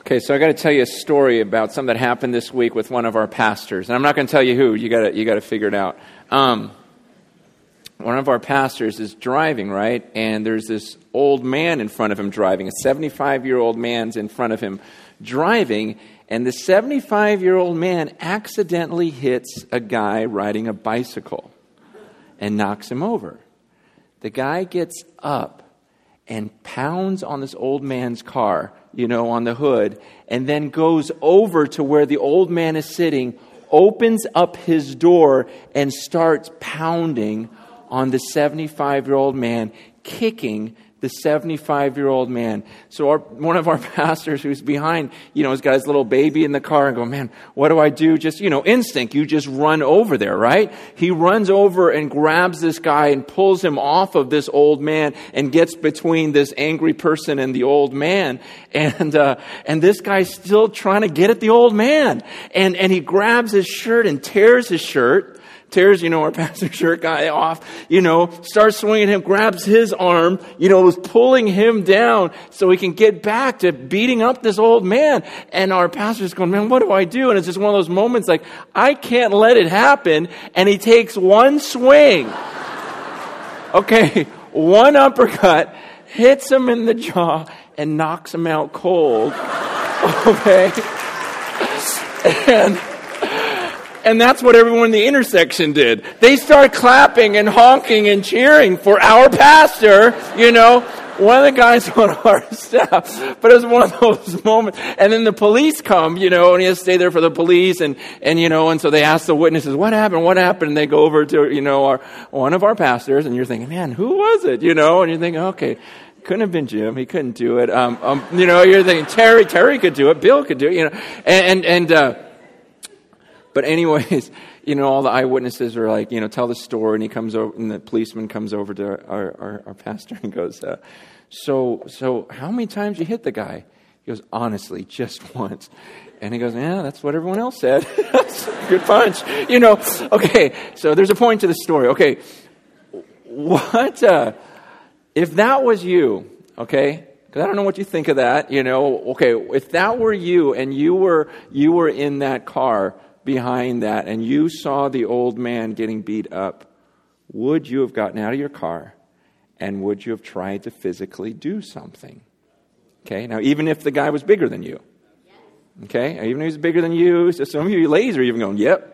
Okay, so I got to tell you a story about something that happened this week with one of our pastors, and I'm not going to tell you who. You got to figure it out. One of our pastors is driving, right? And there's this old man in front of him driving. A 75-year-old man's in front of him driving, and the 75-year-old man accidentally hits a guy riding a bicycle and knocks him over. The guy gets up and pounds on this old man's car, on the hood, and then goes over to where the old man is sitting, opens up his door, and starts pounding on the 75-year-old man, kicking the 75-year-old man. So one of our pastors who's behind, has got his little baby in the car and go, man, what do I do? Just, instinct. You just run over there, right? He runs over and grabs this guy and pulls him off of this old man and gets between this angry person and the old man. And this guy's still trying to get at the old man. And he grabs his shirt and tears his shirt. Tears, our pastor shirt guy off, starts swinging him, grabs his arm, was pulling him down so he can get back to beating up this old man. And our pastor's going, man, what do I do? And it's just one of those moments like, I can't let it happen. And he takes one swing. Okay, one uppercut, hits him in the jaw, and knocks him out cold. Okay? And that's what everyone in the intersection did. They start clapping and honking and cheering for our pastor, one of the guys on our staff. But it was one of those moments. And then the police come, and he has to stay there for the police. And so they ask the witnesses, what happened? And they go over to, one of our pastors. And you're thinking, man, who was it? And you're thinking, okay, couldn't have been Jim. He couldn't do it. You're thinking Terry could do it. Bill could do it, But anyways, all the eyewitnesses are like, tell the story, and he comes over, and the policeman comes over to our pastor and goes, so how many times you hit the guy? He goes, honestly, just once. And he goes, yeah, that's what everyone else said. That's a good punch. Okay, so there's a point to the story. Okay, what, if that was you, okay, because I don't know what you think of that, okay, if that were you and you were in that car behind that and you saw the old man getting beat up, would you have gotten out of your car and would you have tried to physically do something? Okay, now even if the guy was bigger than you, okay, even if he's bigger than you, so some of you ladies are even going, yep.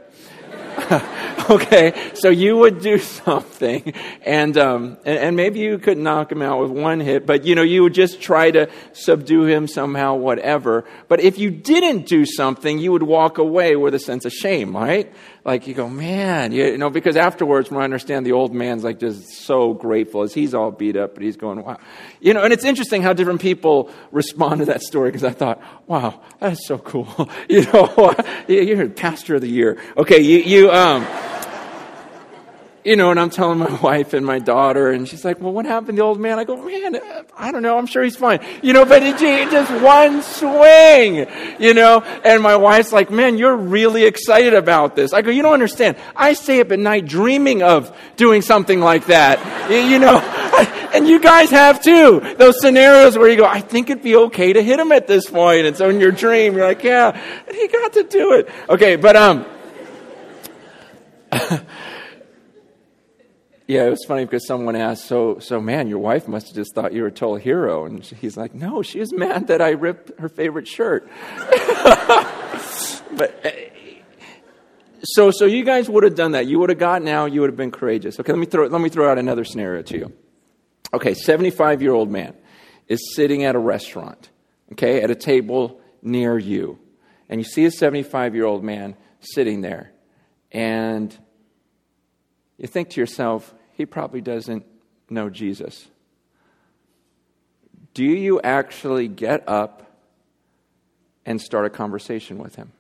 Okay, so you would do something, and maybe you could knock him out with one hit, but you would just try to subdue him somehow, whatever. But if you didn't do something, you would walk away with a sense of shame, right? Like you go, man, because afterwards, when I understand the old man's like just so grateful as he's all beat up, but he's going, wow, and it's interesting how different people respond to that story, because I thought, wow, that's so cool, you're pastor of the year. Okay, and I'm telling my wife and my daughter, and she's like, well, what happened to the old man? I go, man, I don't know. I'm sure he's fine. But it just one swing, and my wife's like, man, you're really excited about this. I go, you don't understand. I stay up at night dreaming of doing something like that, and you guys have too. Those scenarios where you go, I think it'd be okay to hit him at this point. And so in your dream, you're like, yeah, he got to do it. Okay, but, yeah, it was funny because someone asked, so man, your wife must have just thought you were a total hero. And he's like, no, she was mad that I ripped her favorite shirt. But so you guys would have done that. You would have gotten out. You would have been courageous. Okay, let me throw out another scenario to you. Okay, 75-year-old man is sitting at a restaurant, okay, at a table near you. And you see a 75-year-old man sitting there. And you think to yourself, he probably doesn't know Jesus. Do you actually get up and start a conversation with him?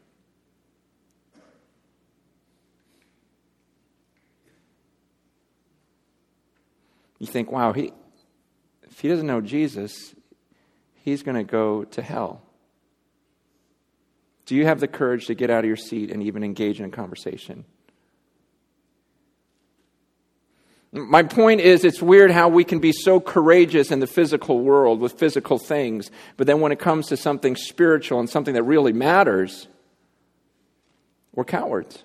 You think, wow, if he doesn't know Jesus, he's going to go to hell. Do you have the courage to get out of your seat and even engage in a conversation? My point is, it's weird how we can be so courageous in the physical world with physical things, but then when it comes to something spiritual and something that really matters, we're cowards.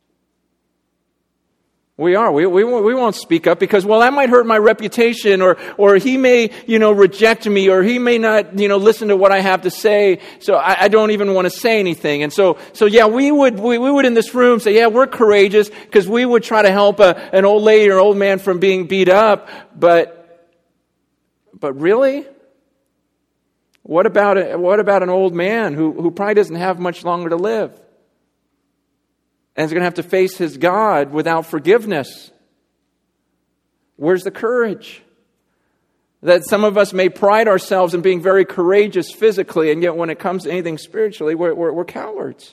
We are. We won't speak up because, well, that might hurt my reputation, or he may, reject me, or he may not, listen to what I have to say. So I don't even want to say anything. And so yeah, we would in this room say, yeah, we're courageous because we would try to help an old lady or old man from being beat up. But really, what about an old man who probably doesn't have much longer to live? And is going to have to face his God without forgiveness. Where's the courage? That some of us may pride ourselves in being very courageous physically, and yet when it comes to anything spiritually, we're cowards.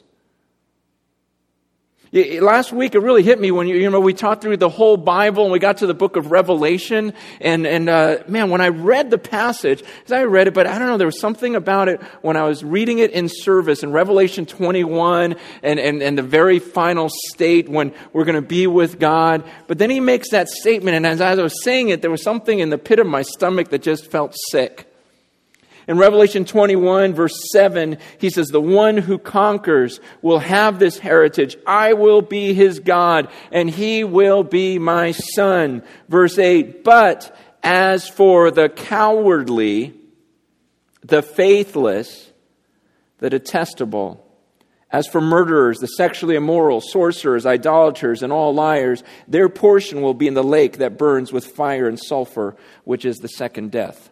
Last week, it really hit me when we taught through the whole Bible and we got to the book of Revelation. And man, when I read the passage, because I read it, but I don't know, there was something about it when I was reading it in service in Revelation 21 and the very final state when we're going to be with God. But then he makes that statement, and as I was saying it, there was something in the pit of my stomach that just felt sick. In Revelation 21, verse 7, he says, the one who conquers will have this heritage. I will be his God, and he will be my son. Verse 8, but as for the cowardly, the faithless, the detestable, as for murderers, the sexually immoral, sorcerers, idolaters, and all liars, their portion will be in the lake that burns with fire and sulfur, which is the second death.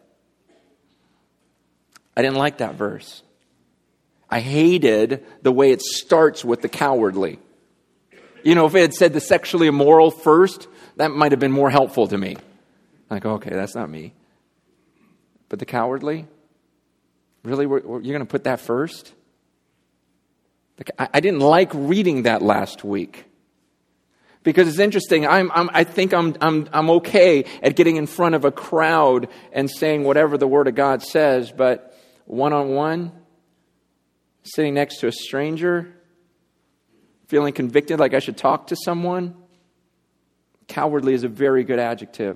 I didn't like that verse. I hated the way it starts with the cowardly. If it had said the sexually immoral first, that might have been more helpful to me. Like, okay, that's not me. But the cowardly? Really? You're going to put that first? I didn't like reading that last week. Because it's interesting. I think I'm okay at getting in front of a crowd and saying whatever the Word of God says, but one-on-one, sitting next to a stranger, feeling convicted like I should talk to someone, cowardly is a very good adjective.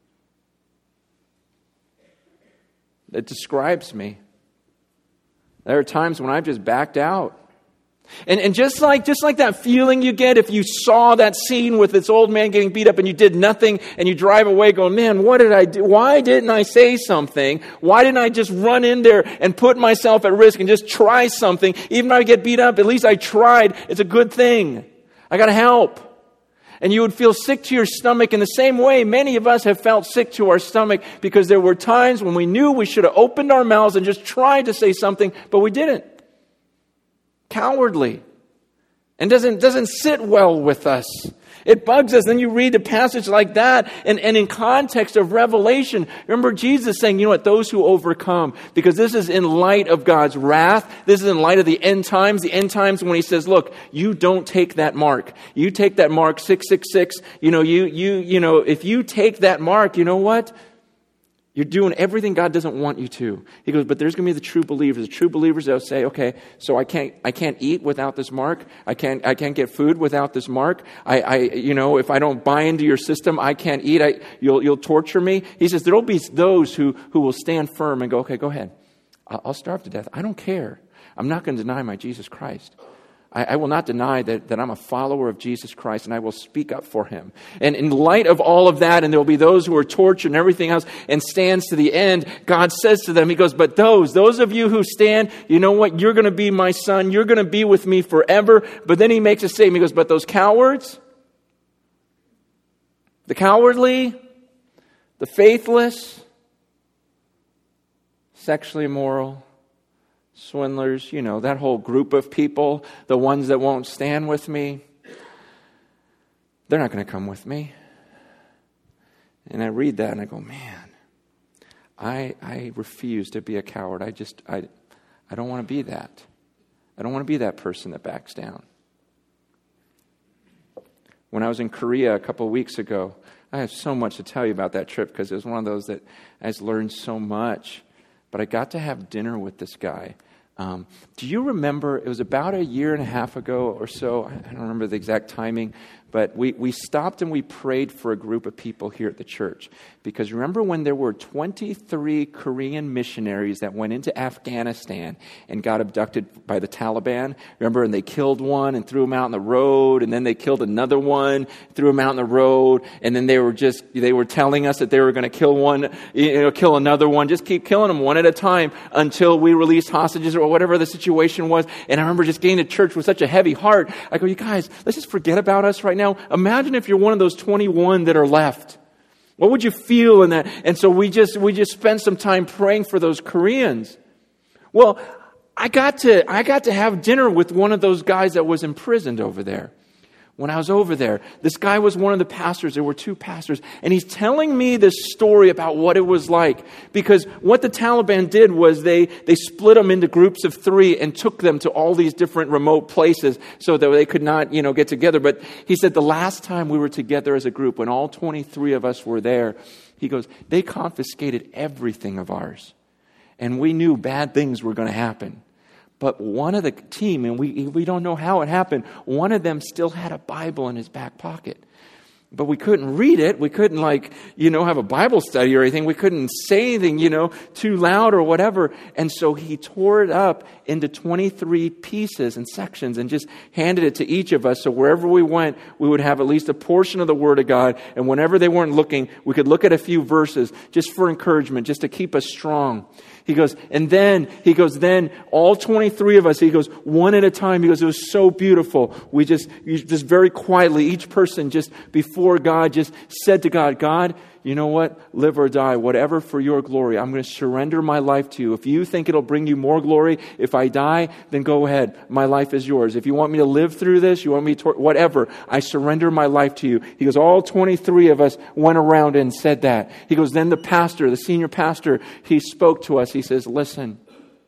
It describes me. There are times when I've just backed out. And just like that feeling you get if you saw that scene with this old man getting beat up and you did nothing and you drive away going, man, what did I do? Why didn't I say something? Why didn't I just run in there and put myself at risk and just try something? Even if I get beat up, at least I tried. It's a good thing. I got to help. And you would feel sick to your stomach in the same way many of us have felt sick to our stomach because there were times when we knew we should have opened our mouths and just tried to say something, but we didn't. Cowardly. And doesn't sit well with us. It bugs us. Then you read a passage like that, and in context of Revelation, remember Jesus saying, those who overcome, because this is in light of God's wrath. This is in light of the end times when he says, look, you don't take that mark. You take that mark 666. If you take that mark, you know what? You're doing everything God doesn't want you to. He goes, but there's going to be the true believers. The true believers that'll say, okay, so I can't eat without this mark. I can't get food without this mark. If I don't buy into your system, I can't eat. You'll torture me. He says there'll be those who will stand firm and go, okay, go ahead. I'll starve to death. I don't care. I'm not going to deny my Jesus Christ. I will not deny that I'm a follower of Jesus Christ, and I will speak up for him. And in light of all of that, and there will be those who are tortured and everything else, and stands to the end, God says to them, he goes, but those of you who stand, you know what? You're going to be my son. You're going to be with me forever. But then he makes a statement. He goes, but those cowards, the cowardly, the faithless, sexually immoral, swindlers, that whole group of people, the ones that won't stand with me, they're not going to come with me. And I read that and I go, man, I refuse to be a coward. I don't want to be that. I don't want to be that person that backs down. When I was in Korea a couple of weeks ago, I have so much to tell you about that trip because it was one of those that I just learned so much. But I got to have dinner with this guy. Do you remember, it was about a year and a half ago or so, I don't remember the exact timing, But we stopped and we prayed for a group of people here at the church. Because remember when there were 23 Korean missionaries that went into Afghanistan and got abducted by the Taliban? Remember, and they killed one and threw him out in the road, and then they killed another one, threw him out in the road, and then they were telling us that they were going to kill one, kill another one, just keep killing them one at a time until we released hostages or whatever the situation was. And I remember just getting to church with such a heavy heart. I go, you guys, let's just forget about us right now. Imagine if you're one of those 21 that are left. What would you feel in that? And so we just spent some time praying for those Koreans. Well, I got to have dinner with one of those guys that was imprisoned over there. When I was over there, this guy was one of the pastors. There were two pastors. And he's telling me this story about what it was like. Because what the Taliban did was they split them into groups of 3 and took them to all these different remote places so that they could not, get together. But he said the last time we were together as a group, when all 23 of us were there, he goes, they confiscated everything of ours. And we knew bad things were going to happen. But one of the team, and we don't know how it happened, one of them still had a Bible in his back pocket. But we couldn't read it. We couldn't have a Bible study or anything. We couldn't say anything, too loud or whatever. And so he tore it up into 23 pieces and sections and just handed it to each of us. So wherever we went, we would have at least a portion of the Word of God. And whenever they weren't looking, we could look at a few verses just for encouragement, just to keep us strong. He goes, then all 23 of us, he goes, one at a time. He goes, it was so beautiful. We just very quietly, each person just before God just said to God, God, you know what? Live or die, whatever for your glory. I'm going to surrender my life to you. If you think it'll bring you more glory, if I die, then go ahead. My life is yours. If you want me to live through this, you want me to, whatever, I surrender my life to you. He goes, all 23 of us went around and said that. He goes, then the senior pastor, he spoke to us. He says, listen,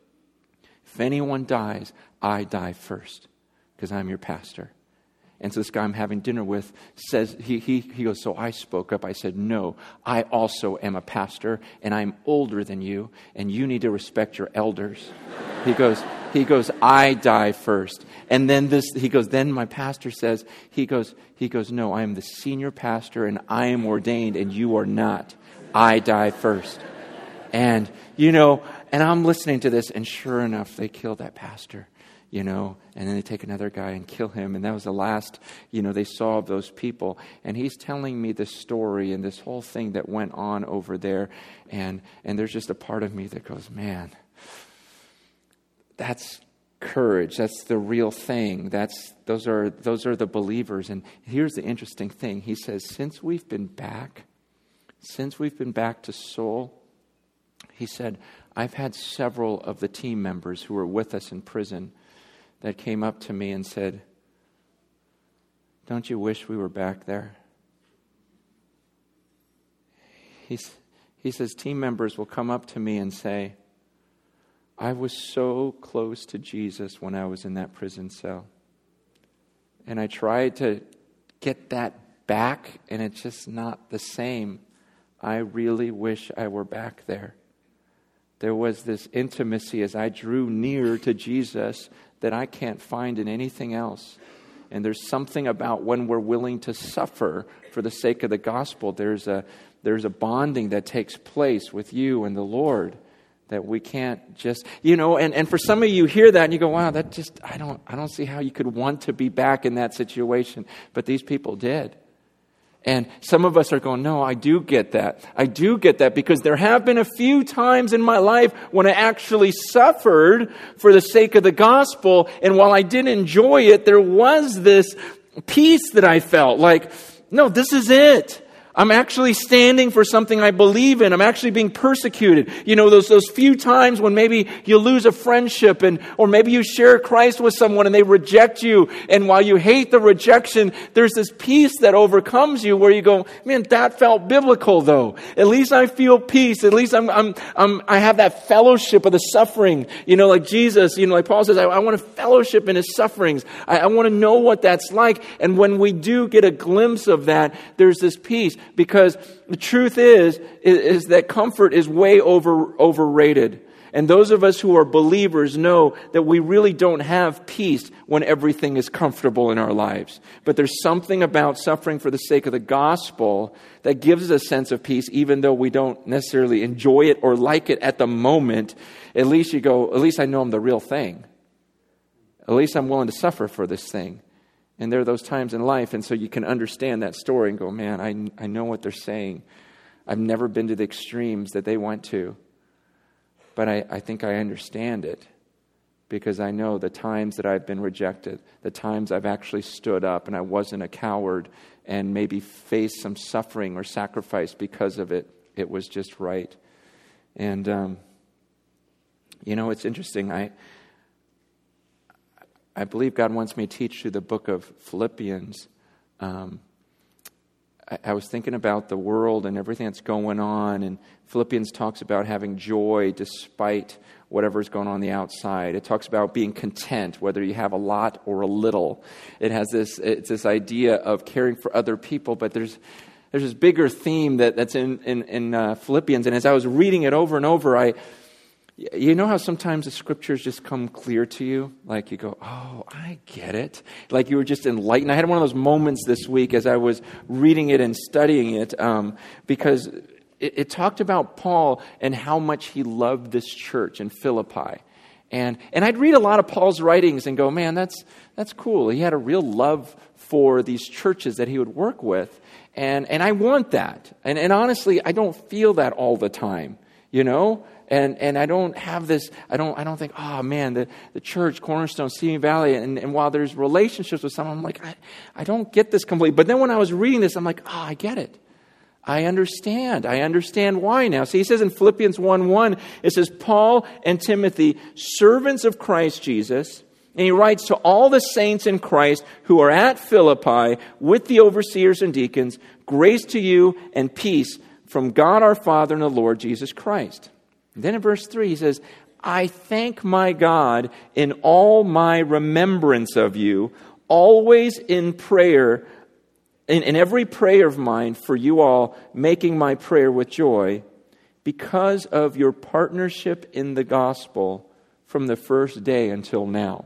if anyone dies, I die first because I'm your pastor. And so this guy I'm having dinner with says, he goes, so I spoke up. I said, no, I also am a pastor and I'm older than you and you need to respect your elders. He goes, I die first. And then then my pastor says, he goes, no, I am the senior pastor and I am ordained and you are not. I die first. And, and I'm listening to this and sure enough, they killed that pastor. And then they take another guy and kill him. And that was the last, they saw of those people. And he's telling me this story and this whole thing that went on over there. And there's just a part of me that goes, man, that's courage. That's the real thing. Those are the believers. And here's the interesting thing. He says, since we've been back to Seoul, he said, I've had several of the team members who were with us in prison that came up to me and said, don't you wish we were back there? He says, team members will come up to me and say, I was so close to Jesus when I was in that prison cell. And I tried to get that back, and it's just not the same. I really wish I were back there. There was this intimacy as I drew near to Jesus that I can't find in anything else. And there's something about when we're willing to suffer for the sake of the gospel, there's a bonding that takes place with you and the Lord that we can't just, and for some of you hear that and you go, wow, that just, I don't see how you could want to be back in that situation. But these people did. And some of us are going, no, I do get that. I do get that because there have been a few times in my life when I actually suffered for the sake of the gospel. And while I didn't enjoy it, there was this peace that I felt like, no, this is it. I'm actually standing for something I believe in. I'm actually being persecuted. Those few times when maybe you lose a friendship or maybe you share Christ with someone and they reject you. And while you hate the rejection, there's this peace that overcomes you where you go, man, that felt biblical though. At least I feel peace. At least I have that fellowship of the suffering. Like Jesus, like Paul says, I want to fellowship in his sufferings. I want to know what that's like. And when we do get a glimpse of that, there's this peace. Because the truth is that comfort is way overrated. And those of us who are believers know that we really don't have peace when everything is comfortable in our lives. But there's something about suffering for the sake of the gospel that gives us a sense of peace, even though we don't necessarily enjoy it or like it at the moment. At least you go, at least I know I'm the real thing. At least I'm willing to suffer for this thing. And there are those times in life, and so you can understand that story and go, man, I know what they're saying. I've never been to the extremes that they went to. But I think I understand it because I know the times that I've been rejected, the times I've actually stood up and I wasn't a coward and maybe faced some suffering or sacrifice because of it. It was just right. And, it's interesting. I believe God wants me to teach through the book of Philippians. I was thinking about the world and everything that's going on, and Philippians talks about having joy despite whatever's going on the outside. It talks about being content, whether you have a lot or a little. It's this idea of caring for other people, but there's this bigger theme that's in Philippians, and as I was reading it over and over, you know how sometimes the scriptures just come clear to you? Like you go, oh, I get it. Like you were just enlightened. I had one of those moments this week as I was reading it and studying it because it talked about Paul and how much he loved this church in Philippi. And I'd read a lot of Paul's writings and go, man, that's cool. He had a real love for these churches that he would work with. And I want that. And honestly, I don't feel that all the time, And I don't have this, I don't think, oh man, the church, Cornerstone, Simi Valley, and while there's relationships with someone, I'm like, I don't get this completely. But then when I was reading this, I'm like, I get it. I understand why now. See, he says in Philippians 1:1, it says, Paul and Timothy, servants of Christ Jesus, and he writes to all the saints in Christ who are at Philippi with the overseers and deacons, grace to you and peace from God our Father and the Lord Jesus Christ. And then in verse 3, he says, I thank my God in all my remembrance of you, always in prayer, in every prayer of mine for you all, making my prayer with joy, because of your partnership in the gospel from the first day until now.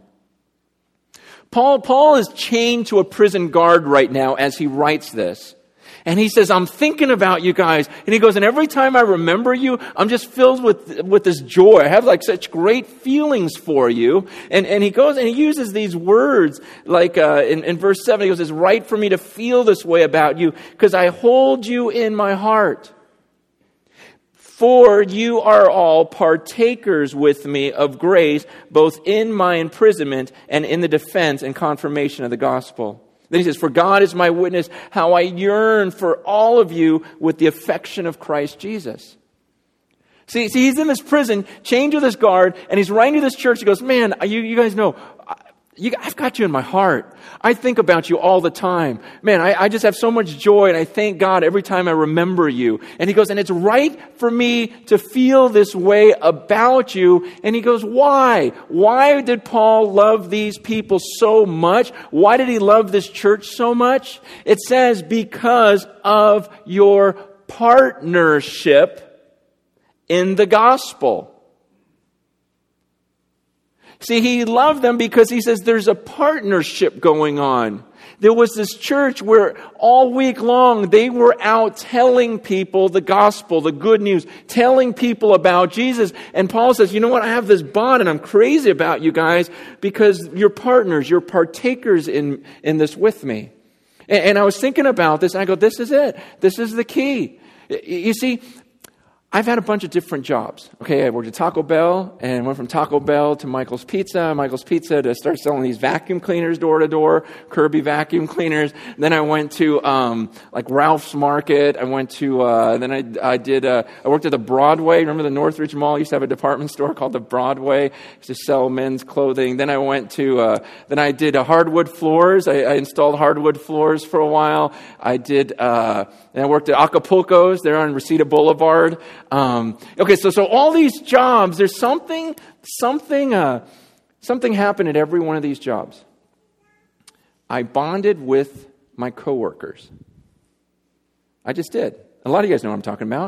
Paul is chained to a prison guard right now as he writes this. And he says, I'm thinking about you guys. And he goes, and every time I remember you, I'm just filled with this joy. I have like such great feelings for you. And he goes and he uses these words like in verse 7, he goes, it's right for me to feel this way about you because I hold you in my heart. For you are all partakers with me of grace, both in my imprisonment and in the defense and confirmation of the gospel. Then he says, for God is my witness, how I yearn for all of you with the affection of Christ Jesus. See, he's in this prison, chained to this guard, and he's writing to this church. He goes, man, you guys know, I've got you in my heart. I think about you all the time. Man, I just have so much joy, and I thank God every time I remember you. And he goes, and it's right for me to feel this way about you. And he goes, why? Why did Paul love these people so much? Why did he love this church so much? It says, because of your partnership in the gospel. See, he loved them because he says there's a partnership going on. There was this church where all week long they were out telling people the gospel, the good news, telling people about Jesus. And Paul says, you know what, I have this bond and I'm crazy about you guys because you're partners, you're partakers in this with me. And I was thinking about this and I go, this is it. This is the key. You see, I've had a bunch of different jobs. Okay, I worked at Taco Bell and went from Taco Bell to Michael's Pizza to start selling these vacuum cleaners door to door, Kirby vacuum cleaners. Then I went to like Ralph's Market. I went to I worked at the Broadway. Remember the Northridge Mall used to have a department store called the Broadway to sell men's clothing. Then I went to then I did hardwood floors. I installed hardwood floors for a while. And I worked at Acapulco's. They're on Reseda Boulevard. Okay, so all these jobs, there's something happened at every one of these jobs. I bonded with my coworkers. I just did. A lot of you guys know what I'm talking about.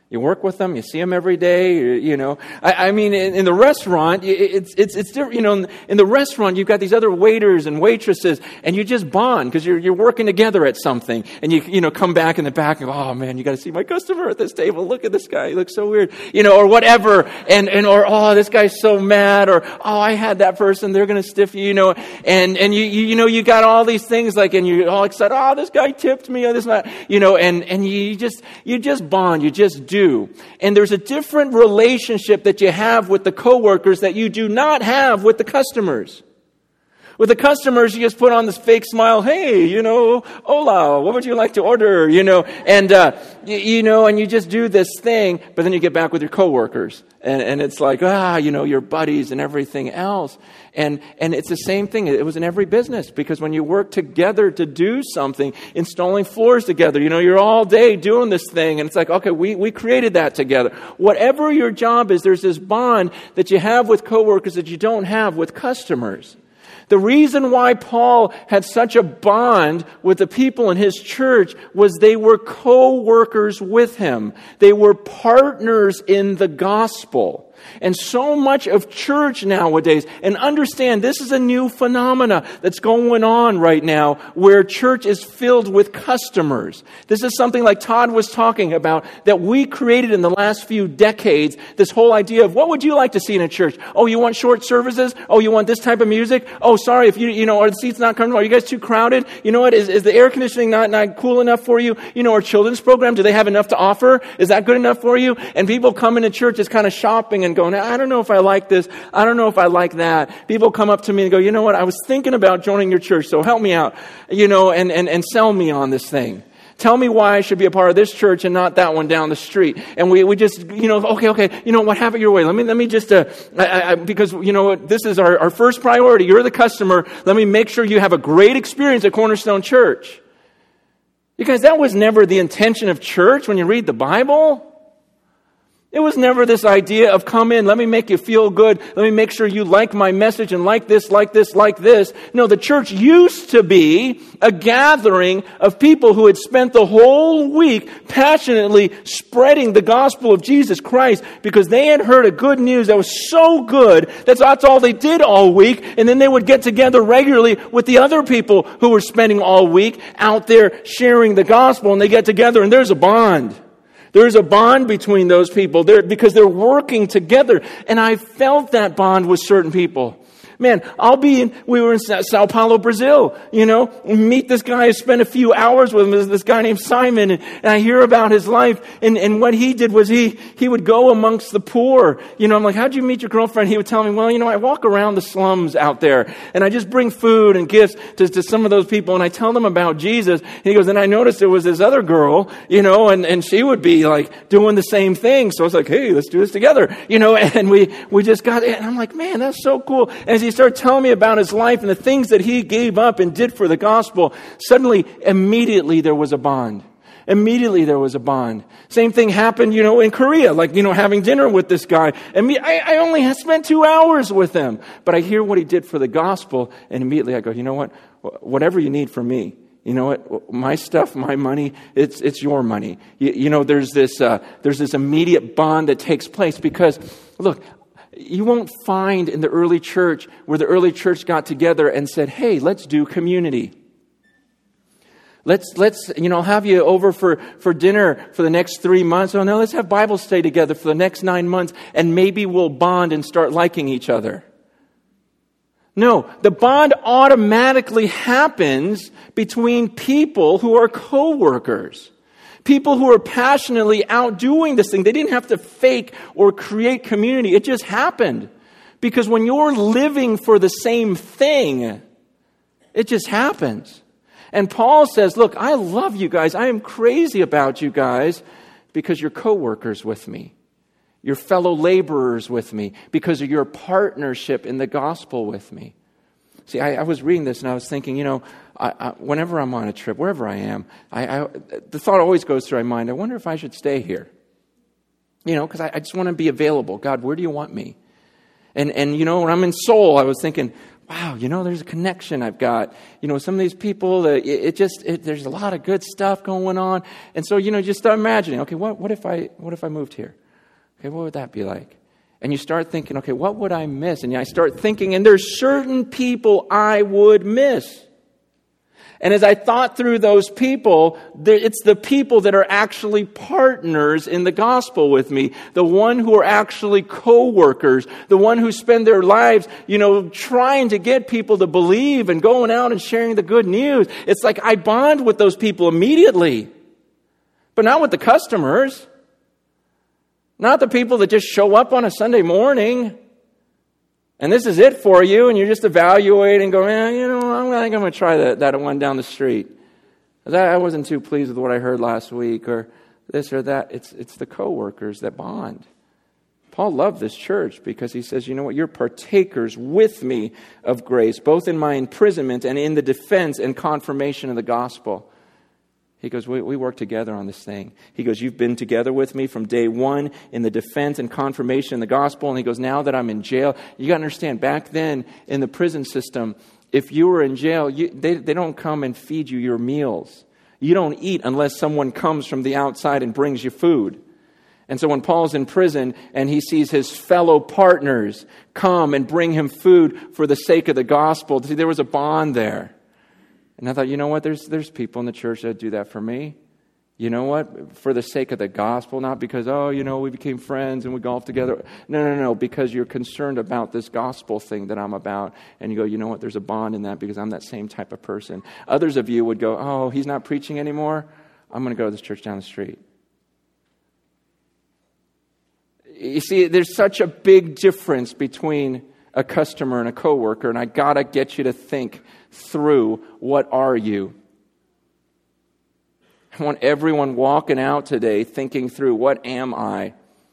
You work with them, you see them every day, you know. I mean, in the restaurant, it's different. You know, in the restaurant, you've got these other waiters and waitresses, and you just bond because you're working together at something. And you know, come back in the back and go, oh man, you got to see my customer at this table. Look at this guy, he looks so weird, you know, or whatever. Or oh, this guy's so mad, or oh, I had that person, they're going to stiff you, you know. And you know, you got all these things like, and you're all excited. Oh, this guy tipped me, or this, you know, and you just bond, you just do. And there's a different relationship that you have with the coworkers that you do not have with the customers. With the customers, you just put on this fake smile. Hey, you know, hola, what would you like to order? You know, and you know, and you just do this thing. But then you get back with your coworkers, and it's like, you know, your buddies and everything else. And it's the same thing. It was in every business, because when you work together to do something, installing floors together, you know, you're all day doing this thing, and it's like, okay, we created that together. Whatever your job is, there's this bond that you have with coworkers that you don't have with customers. The reason why Paul had such a bond with the people in his church was they were co-workers with him. They were partners in the gospel. And so much of church nowadays, and understand this is a new phenomena that's going on right now, where church is filled with customers. This is something like Todd was talking about that we created in the last few decades, this whole idea of what would you like to see in a church? Oh, you want short services? Oh, you want this type of music? Oh, sorry, if you know, are the seats not comfortable? Are you guys too crowded? You know what, is the air conditioning not cool enough for you? You know, our children's program, do they have enough to offer? Is that good enough for you? And people come into church as kind of shopping and going, I don't know if I like this. I don't know if I like that. People come up to me and go, you know what? I was thinking about joining your church, so help me out, you know, and sell me on this thing. Tell me why I should be a part of this church and not that one down the street. And we just, you know, okay, you know what, have it your way. Let me just, because, you know what, this is our first priority. You're the customer. Let me make sure you have a great experience at Cornerstone Church. Because that was never the intention of church when you read the Bible. It was never this idea of come in, let me make you feel good, let me make sure you like my message and like this, like this, like this. No, the church used to be a gathering of people who had spent the whole week passionately spreading the gospel of Jesus Christ because they had heard a good news that was so good, that's all they did all week, and then they would get together regularly with the other people who were spending all week out there sharing the gospel, and they get together and there's a bond. There's a bond between those people because they're working together. And I felt that bond with certain people. Man, we were in Sao Paulo, Brazil, you know, meet this guy, I spent a few hours with him, this guy named Simon, and I hear about his life, and what he did was he would go amongst the poor. You know, I'm like, how'd you meet your girlfriend? He would tell me, well, you know, I walk around the slums out there, and I just bring food and gifts to some of those people, and I tell them about Jesus, and he goes, and I noticed there was this other girl, you know, and she would be like doing the same thing, so I was like, hey, let's do this together, you know, and we just got it, and I'm like, man, that's so cool. And as he started telling me about his life and the things that he gave up and did for the gospel, suddenly, immediately there was a bond. Immediately there was a bond. Same thing happened, you know, in Korea, like, you know, having dinner with this guy. And I only had spent 2 hours with him, but I hear what he did for the gospel, and immediately I go, you know what? Whatever you need from me, you know what? My stuff, my money, it's your money. You know, there's this immediate bond that takes place because, look, you won't find in the early church where the early church got together and said, hey, let's do community. Let's you know, have you over for dinner for the next 3 months. Oh no, let's have Bible study together for the next 9 months and maybe we'll bond and start liking each other. No, the bond automatically happens between people who are co-workers. People who are passionately out doing this thing. They didn't have to fake or create community. It just happened. Because when you're living for the same thing, it just happens. And Paul says, look, I love you guys. I am crazy about you guys because you're co-workers with me. You're fellow laborers with me because of your partnership in the gospel with me. See, I was reading this and I was thinking, you know, whenever I'm on a trip, wherever I am, the thought always goes through my mind, I wonder if I should stay here. You know, because I just want to be available. God, where do you want me? And you know, when I'm in Seoul, I was thinking, wow, there's a connection I've got. Some of these people, there's a lot of good stuff going on. And so, just start imagining, okay, what if I moved here? Okay, what would that be like? And you start thinking, okay, what would I miss? And I start thinking, and there's certain people I would miss. And as I thought through those people, it's the people that are actually partners in the gospel with me. The one who are actually co-workers. The one who spend their lives, trying to get people to believe and going out and sharing the good news. It's like I bond with those people immediately. But not with the customers. Not the people that just show up on a Sunday morning. And this is it for you, and you're just evaluating, going, I think I'm going to try that one down the street. I wasn't too pleased with what I heard last week, or this or that. It's the co-workers that bond. Paul loved this church because he says, you're partakers with me of grace, both in my imprisonment and in the defense and confirmation of the gospel. He goes, we work together on this thing. He goes, you've been together with me from day one in the defense and confirmation of the gospel. And he goes, now that I'm in jail, you got to understand, back then in the prison system, if you were in jail, they don't come and feed you your meals. You don't eat unless someone comes from the outside and brings you food. And so when Paul's in prison and he sees his fellow partners come and bring him food for the sake of the gospel, see, there was a bond there. And I thought, there's people in the church that do that for me. You know what? For the sake of the gospel, not because, we became friends and we golfed together. No, because you're concerned about this gospel thing that I'm about. And you go, there's a bond in that because I'm that same type of person. Others of you would go, oh, he's not preaching anymore? I'm going to go to this church down the street. You see, there's such a big difference between a customer and a coworker, and I got to get you to think through, what are you? I want everyone walking out today thinking through, what am I?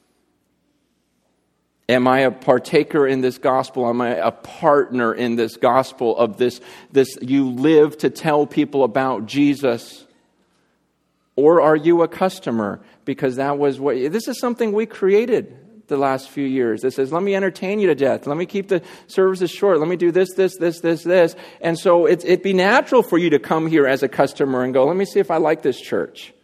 Am I a partaker in this gospel? Am I a partner in this gospel of this you live to tell people about Jesus? Or are you a customer? Because this is something we created the last few years. It says, let me entertain you to death. Let me keep the services short. Let me do this. And so it'd be natural for you to come here as a customer and go, let me see if I like this church.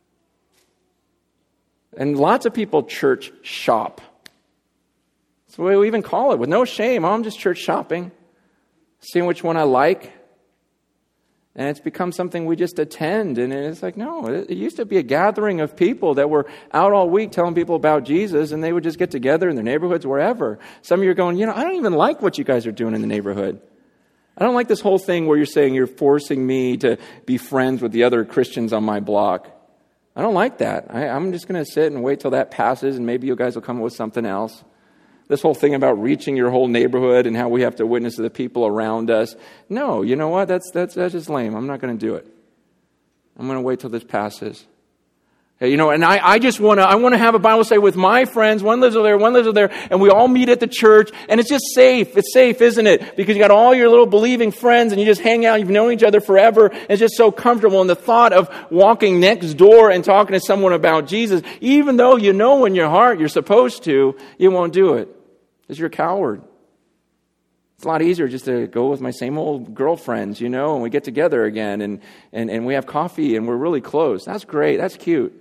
And lots of people church shop. That's the way we even call it, with no shame. I'm just church shopping, seeing which one I like. And it's become something we just attend. And it's like, no, it used to be a gathering of people that were out all week telling people about Jesus, and they would just get together in their neighborhoods, wherever. Some of you are going, I don't even like what you guys are doing in the neighborhood. I don't like this whole thing where you're saying you're forcing me to be friends with the other Christians on my block. I don't like that. I'm just going to sit and wait till that passes, and maybe you guys will come up with something else. This whole thing about reaching your whole neighborhood and how we have to witness to the people around us. No, you know what? That's just lame. I'm not going to do it. I'm going to wait till this passes. And I just want to have a Bible study with my friends. One lives over there, and we all meet at the church, and it's just safe. It's safe, isn't it? Because you got all your little believing friends, and you just hang out. You've known each other forever. And it's just so comfortable. And the thought of walking next door and talking to someone about Jesus, even though you know in your heart you're supposed to, you won't do it. Because you're a coward. It's a lot easier just to go with my same old girlfriends, and we get together again and we have coffee and we're really close. That's great. That's cute.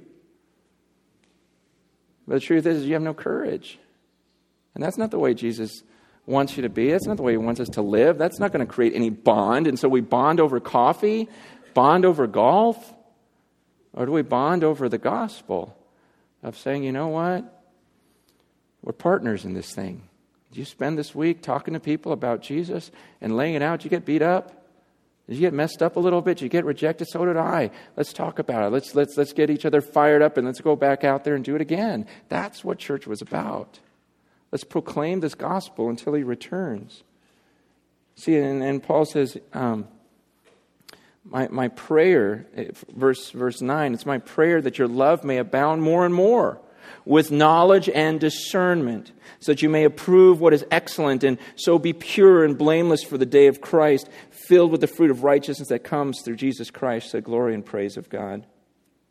But the truth is you have no courage. And that's not the way Jesus wants you to be. That's not the way he wants us to live. That's not going to create any bond. And so we bond over coffee, bond over golf, or do we bond over the gospel of saying, you know what? We're partners in this thing. Did you spend this week talking to people about Jesus and laying it out? Did you get beat up? Did you get messed up a little bit? Did you get rejected? So did I. Let's talk about it. Let's get each other fired up and let's go back out there and do it again. That's what church was about. Let's proclaim this gospel until he returns. See, and Paul says, my prayer, verse 9, it's my prayer that your love may abound more and more with knowledge and discernment, so that you may approve what is excellent and so be pure and blameless for the day of Christ, filled with the fruit of righteousness that comes through Jesus Christ, the glory and praise of God.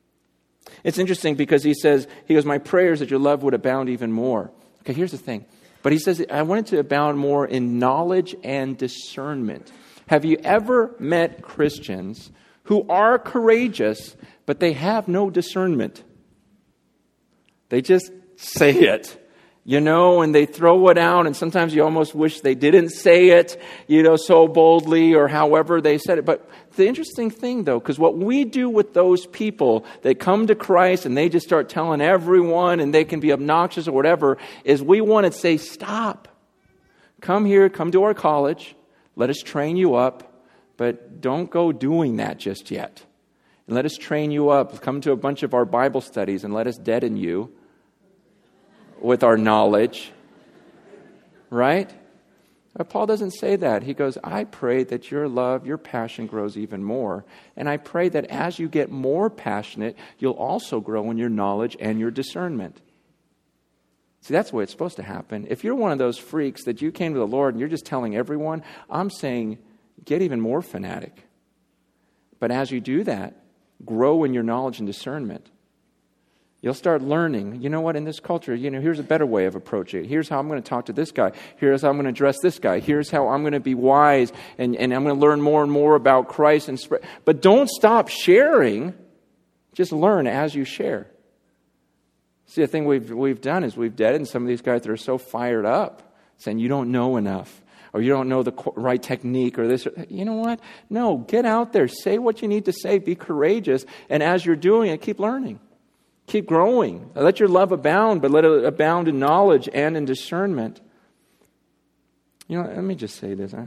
It's interesting because he goes, my prayer is that your love would abound even more. Okay, here's the thing. But he says, I wanted to abound more in knowledge and discernment. Have you ever met Christians who are courageous, but they have no discernment? They just say it, and they throw it out, and sometimes you almost wish they didn't say it, so boldly or however they said it. But the interesting thing, though, because what we do with those people that come to Christ and they just start telling everyone and they can be obnoxious or whatever, is we want to say, stop. Come here, come to our college. Let us train you up, but don't go doing that just yet. And let us train you up. Come to a bunch of our Bible studies and let us deaden you with our knowledge, right? But Paul doesn't say that. He goes, I pray that your love, your passion grows even more. And I pray that as you get more passionate, you'll also grow in your knowledge and your discernment. See, that's the way it's supposed to happen. If you're one of those freaks that you came to the Lord and you're just telling everyone, I'm saying get even more fanatic. But as you do that, grow in your knowledge and discernment. You'll start learning, in this culture, here's a better way of approaching it. Here's how I'm going to talk to this guy. Here's how I'm going to address this guy. Here's how I'm going to be wise, and I'm going to learn more and more about Christ. But don't stop sharing. Just learn as you share. See, the thing we've done is we've deadened some of these guys that are so fired up, saying you don't know enough, or you don't know the right technique, or this. You know what? No, get out there. Say what you need to say. Be courageous. And as you're doing it, keep learning. Keep growing. Let your love abound, but let it abound in knowledge and in discernment. Let me just say this.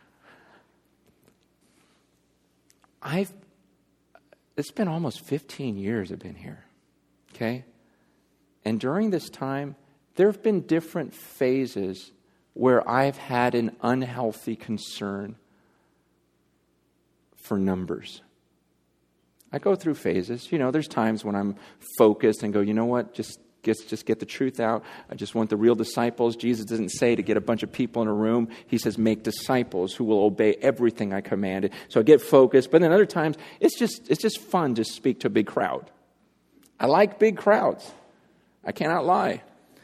It's been almost 15 years I've been here. Okay? And during this time, there have been different phases where I've had an unhealthy concern for numbers. I go through phases. There's times when I'm focused and go, you know what, just get the truth out. I just want the real disciples. Jesus doesn't say to get a bunch of people in a room. He says make disciples who will obey everything I commanded. So I get focused. But then other times, it's just fun to speak to a big crowd. I like big crowds. I cannot lie.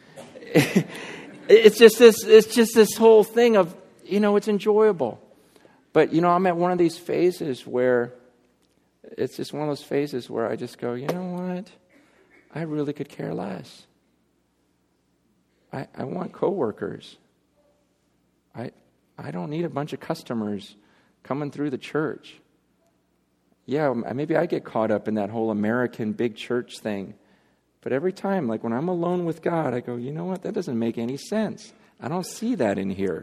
It's just this whole thing of, it's enjoyable. But, I'm at one of these phases where it's just one of those phases where I just go, you know what? I really could care less. I want coworkers. I don't need a bunch of customers coming through the church. Yeah, maybe I get caught up in that whole American big church thing. But every time, like when I'm alone with God, I go, you know what? That doesn't make any sense. I don't see that in here.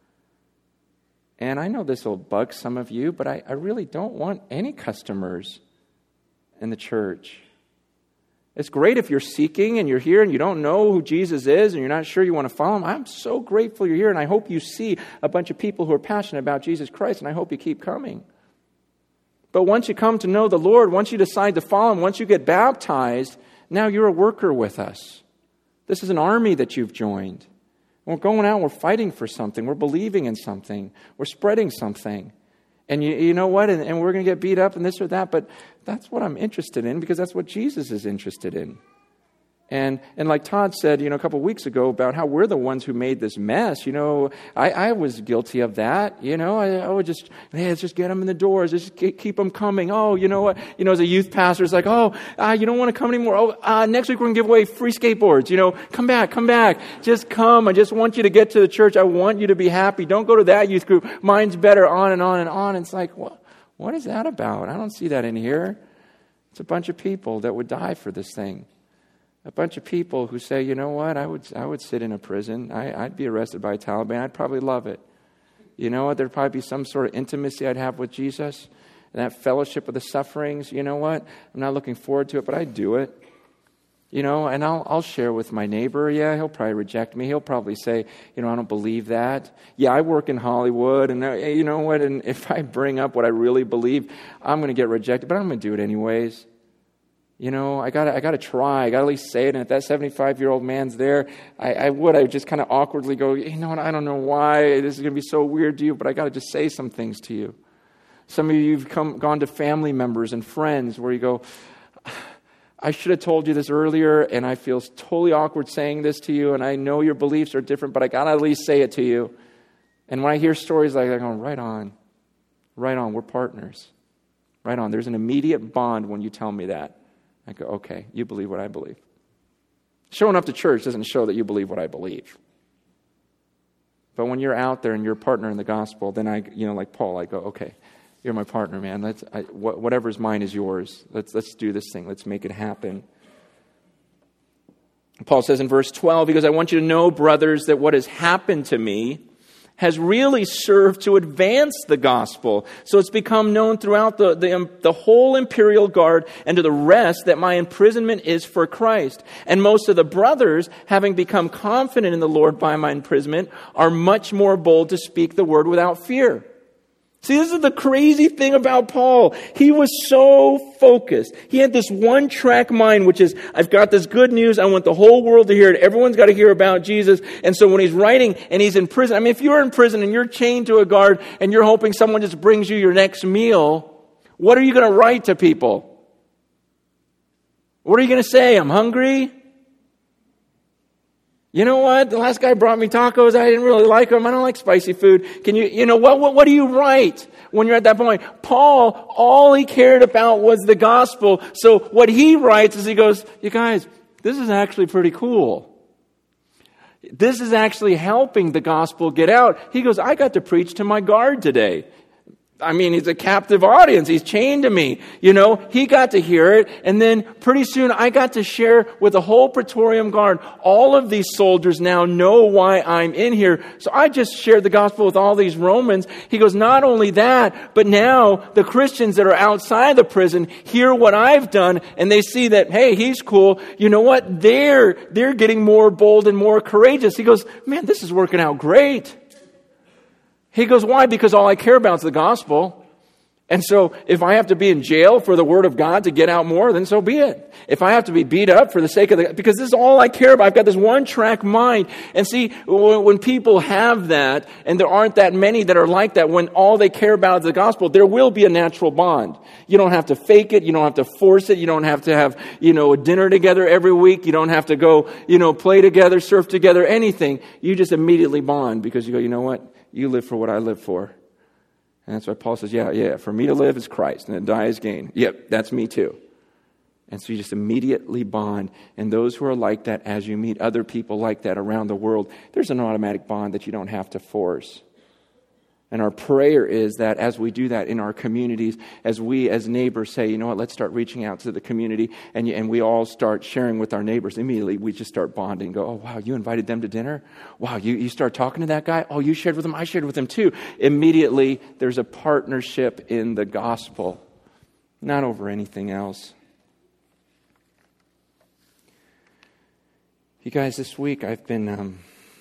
And I know this will bug some of you, but I really don't want any customers in the church. It's great if you're seeking and you're here and you don't know who Jesus is and you're not sure you want to follow him. I'm so grateful you're here, and I hope you see a bunch of people who are passionate about Jesus Christ, and I hope you keep coming. But once you come to know the Lord, once you decide to follow him, once you get baptized, now you're a worker with us. This is an army that you've joined. We're going out, we're fighting for something, we're believing in something, we're spreading something. And you know what? And we're going to get beat up and this or that, but that's what I'm interested in because that's what Jesus is interested in. And like Todd said, a couple of weeks ago about how we're the ones who made this mess. I was guilty of that. I would just, hey, let's just get them in the doors. Just keep them coming. Oh, you know what? As a youth pastor, it's like, you don't want to come anymore. Next week we're going to give away free skateboards. Come back. Just come. I just want you to get to the church. I want you to be happy. Don't go to that youth group. Mine's better. On and on and on. It's like, what is that about? I don't see that in here. It's a bunch of people that would die for this thing. A bunch of people who say, you know what, I would sit in a prison. I'd be arrested by Taliban. I'd probably love it. You know what, there'd probably be some sort of intimacy I'd have with Jesus. And that fellowship of the sufferings, you know what, I'm not looking forward to it, but I'd do it. And I'll share with my neighbor. Yeah, he'll probably reject me. He'll probably say, I don't believe that. Yeah, I work in Hollywood, and you know what, and if I bring up what I really believe, I'm going to get rejected, but I'm going to do it anyways. I gotta try. I gotta at least say it. And if that 75-year-old man's there, I would just kind of awkwardly go, you know what? I don't know why this is gonna be so weird to you, but I gotta just say some things to you. Some of you've gone to family members and friends where you go, I should have told you this earlier, and I feel totally awkward saying this to you, and I know your beliefs are different, but I got to at least say it to you. And when I hear stories like that, I go, right on, we're partners. Right on. There's an immediate bond when you tell me that. I go, okay, you believe what I believe. Showing up to church doesn't show that you believe what I believe. But when you're out there and you're a partner in the gospel, then like Paul, I go, okay, you're my partner, man. Whatever's mine is yours. Let's do this thing. Let's make it happen. Paul says in verse 12, he goes, I want you to know, brothers, that what has happened to me has really served to advance the gospel. So it's become known throughout the whole imperial guard and to the rest that my imprisonment is for Christ. And most of the brothers, having become confident in the Lord by my imprisonment, are much more bold to speak the word without fear. See, this is the crazy thing about Paul. He was so focused. He had this one-track mind, which is, I've got this good news. I want the whole world to hear it. Everyone's got to hear about Jesus. And so when he's writing and he's in prison, I mean, if you're in prison and you're chained to a guard and you're hoping someone just brings you your next meal, what are you going to write to people? What are you going to say? I'm hungry? You know what? The last guy brought me tacos. I didn't really like them. I don't like spicy food. Can what do you write when you're at that point? Paul, all he cared about was the gospel. So what he writes is he goes, you guys, this is actually pretty cool. This is actually helping the gospel get out. He goes, I got to preach to my guard today. I mean, he's a captive audience. He's chained to me. He got to hear it. And then pretty soon I got to share with the whole Praetorium Guard. All of these soldiers now know why I'm in here. So I just shared the gospel with all these Romans. He goes, not only that, but now the Christians that are outside the prison hear what I've done and they see that, hey, he's cool. You know what? They're getting more bold and more courageous. He goes, man, this is working out great. He goes, why? Because all I care about is the gospel. And so if I have to be in jail for the word of God to get out more, then so be it. If I have to be beat up for the sake of because this is all I care about. I've got this one-track mind. And see, when people have that, and there aren't that many that are like that, when all they care about is the gospel, there will be a natural bond. You don't have to fake it. You don't have to force it. You don't have to have, a dinner together every week. You don't have to go, play together, surf together, anything. You just immediately bond because you go, you know what? You live for what I live for. And that's why Paul says, yeah, for me to live is Christ and to die is gain. Yep, that's me too. And so you just immediately bond. And those who are like that, as you meet other people like that around the world, there's an automatic bond that you don't have to force. And our prayer is that as we do that in our communities, as we as neighbors say, you know what, let's start reaching out to the community, and we all start sharing with our neighbors. Immediately we just start bonding. Go, oh wow, you invited them to dinner? Wow, you start talking to that guy? Oh, you shared with them? I shared with them too. Immediately there's a partnership in the gospel, not over anything else. You guys, this week I've been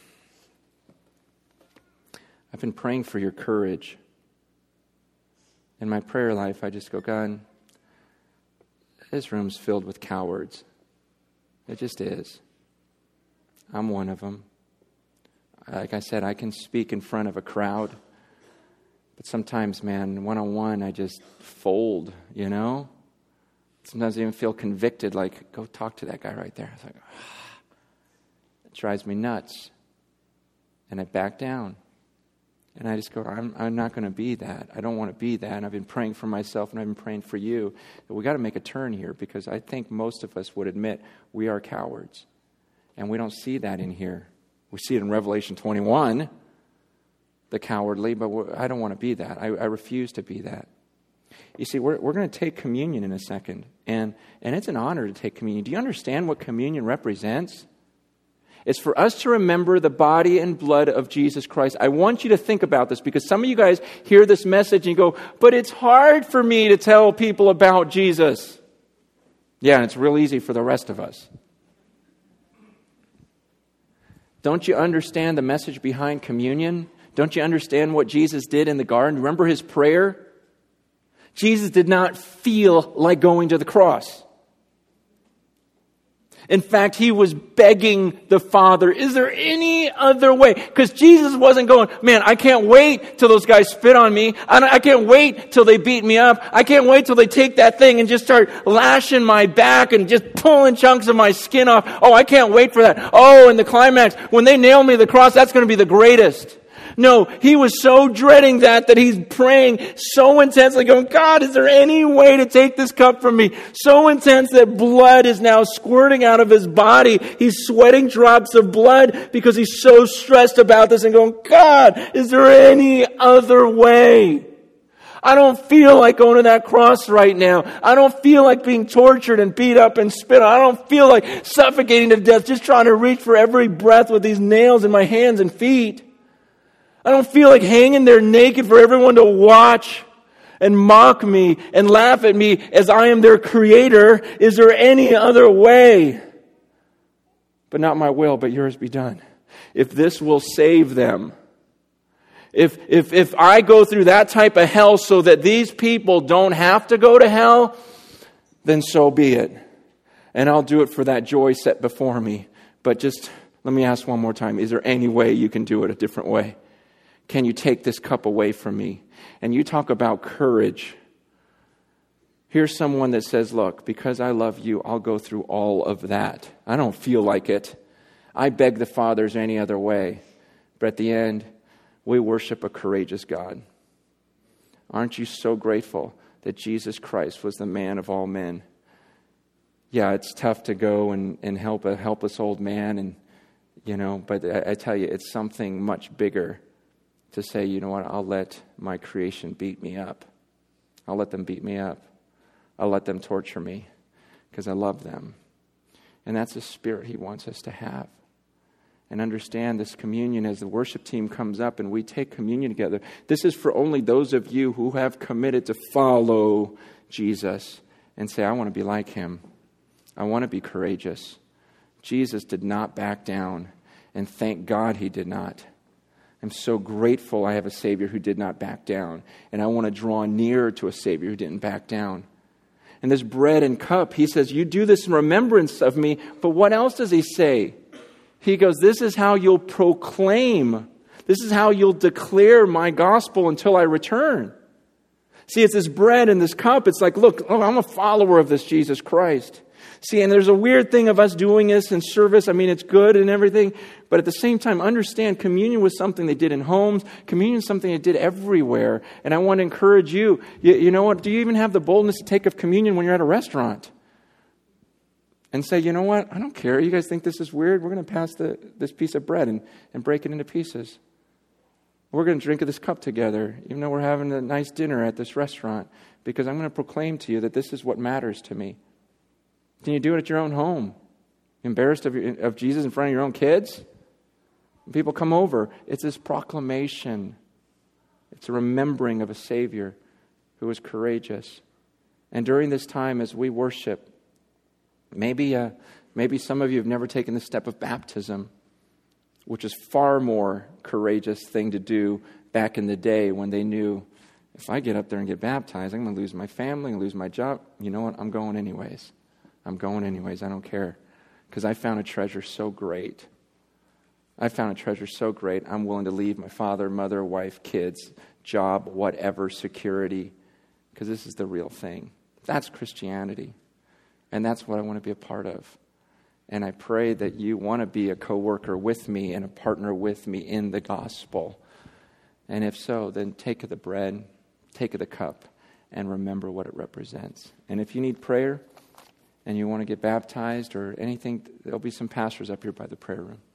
praying for your courage. In my prayer life, I just go, God, this room's filled with cowards. It just is. I'm one of them. Like I said, I can speak in front of a crowd. But sometimes, man, one-on-one, I just fold, Sometimes I even feel convicted, like, go talk to that guy right there. It's like, it drives me nuts. And I back down. And I just go, I'm not going to be that. I don't want to be that. And I've been praying for myself and I've been praying for you. But we got to make a turn here because I think most of us would admit we are cowards. And we don't see that in here. We see it in Revelation 21, the cowardly, but I don't want to be that. I refuse to be that. You see, we're going to take communion in a second. And it's an honor to take communion. Do you understand what communion represents? It's for us to remember the body and blood of Jesus Christ. I want you to think about this because some of you guys hear this message and you go, but it's hard for me to tell people about Jesus. Yeah, and it's real easy for the rest of us. Don't you understand the message behind communion? Don't you understand what Jesus did in the garden? Remember his prayer? Jesus did not feel like going to the cross. In fact, he was begging the Father, is there any other way? Because Jesus wasn't going, man, I can't wait till those guys spit on me. I can't wait till they beat me up. I can't wait till they take that thing and just start lashing my back and just pulling chunks of my skin off. Oh, I can't wait for that. Oh, and the climax, when they nail me to the cross, that's going to be the greatest. No, he was so dreading that he's praying so intensely, going, God, is there any way to take this cup from me? So intense that blood is now squirting out of his body. He's sweating drops of blood because he's so stressed about this and going, God, is there any other way? I don't feel like going to that cross right now. I don't feel like being tortured and beat up and spit on. I don't feel like suffocating to death, just trying to reach for every breath with these nails in my hands and feet. I don't feel like hanging there naked for everyone to watch and mock me and laugh at me as I am their creator. Is there any other way? But not my will, but yours be done. If this will save them, if I go through that type of hell so that these people don't have to go to hell, then so be it. And I'll do it for that joy set before me. But just let me ask one more time, is there any way you can do it a different way? Can you take this cup away from me? And you talk about courage. Here's someone that says, look, because I love you, I'll go through all of that. I don't feel like it. I beg the Father's any other way. But at the end, we worship a courageous God. Aren't you so grateful that Jesus Christ was the man of all men? Yeah, it's tough to go and help a helpless old man, but I tell you, it's something much bigger to say, you know what, I'll let my creation beat me up. I'll let them beat me up. I'll let them torture me because I love them. And that's the spirit he wants us to have. And understand this communion as the worship team comes up and we take communion together. This is for only those of you who have committed to follow Jesus and say, I want to be like him. I want to be courageous. Jesus did not back down, and thank God he did not. I'm so grateful I have a Savior who did not back down. And I want to draw near to a Savior who didn't back down. And this bread and cup, he says, you do this in remembrance of me. But what else does he say? He goes, this is how you'll proclaim. This is how you'll declare my gospel until I return. See, it's this bread and this cup. It's like, look, I'm a follower of this Jesus Christ. See, and there's a weird thing of us doing this in service. I mean, it's good and everything. But at the same time, understand communion was something they did in homes. Communion is something they did everywhere. And I want to encourage you. You know what? Do you even have the boldness to take of communion when you're at a restaurant? And say, you know what? I don't care. You guys think this is weird? We're going to pass this piece of bread and break it into pieces. We're going to drink of this cup together, even though we're having a nice dinner at this restaurant. Because I'm going to proclaim to you that this is what matters to me. Can you do it at your own home? Embarrassed of Jesus in front of your own kids? When people come over, it's this proclamation. It's a remembering of a Savior who was courageous. And during this time as we worship, maybe some of you have never taken the step of baptism, which is far more courageous thing to do back in the day when they knew, if I get up there and get baptized, I'm going to lose my family, I'm going to lose my job. You know what? I'm going anyways. I don't care. Because I found a treasure so great. I'm willing to leave my father, mother, wife, kids, job, whatever, security. Because this is the real thing. That's Christianity. And that's what I want to be a part of. And I pray that you want to be a co-worker with me and a partner with me in the gospel. And if so, then take of the bread, take of the cup, and remember what it represents. And if you need prayer, and you want to get baptized or anything, there'll be some pastors up here by the prayer room.